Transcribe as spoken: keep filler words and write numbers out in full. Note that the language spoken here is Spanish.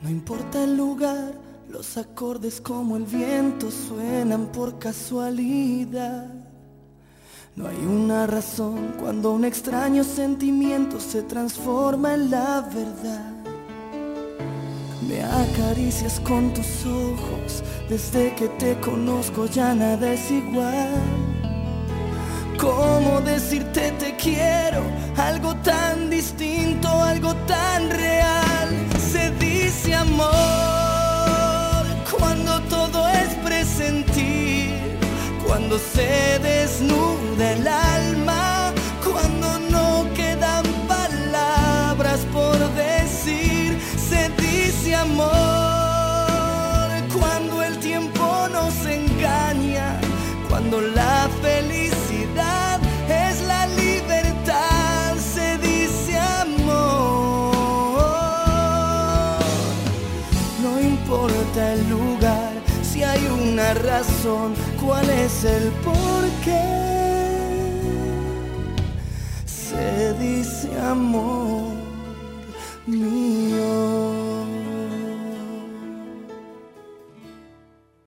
importa el lugar, los acordes como el viento suenan por casualidad. No hay una razón cuando un extraño sentimiento se transforma en la verdad. Me acaricias con tus ojos, desde que te conozco ya nada es igual. ¿Cómo decirte te quiero? Algo tan distinto, algo tan real. Se dice amor cuando todo es presentir, cuando se desnuda el alma, cuando no quedan palabras por decir. Se dice amor cuando el tiempo nos engaña, cuando la felicidad es la libertad. Se dice amor. No importa el lugar, si hay una razón, ¿cuál es el porqué? Se dice amor.